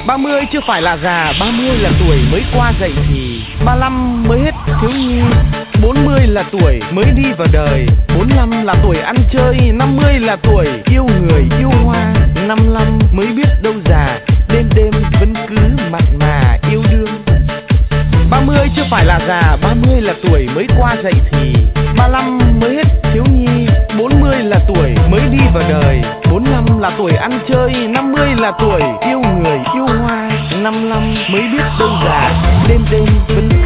30 chưa phải là già, 30 là tuổi mới qua dậy thì, 35 mới hết thiếu nhi, 40 là tuổi mới đi vào đời, 45 là tuổi ăn chơi, 50 là tuổi yêu người yêu hoa, 55 mới biết đâu già, đêm đêm vẫn cứ mặn mà yêu đương. 30 chưa phải là già, 30 là tuổi mới qua dậy thì, 35 mới hết thiếu nhi, 40 là tuổi mới đi vào đời, 45 là tuổi ăn chơi, 50 là tuổi yêu người yêu hoa, 55 mới biết đâu già, đêm đêm vẫn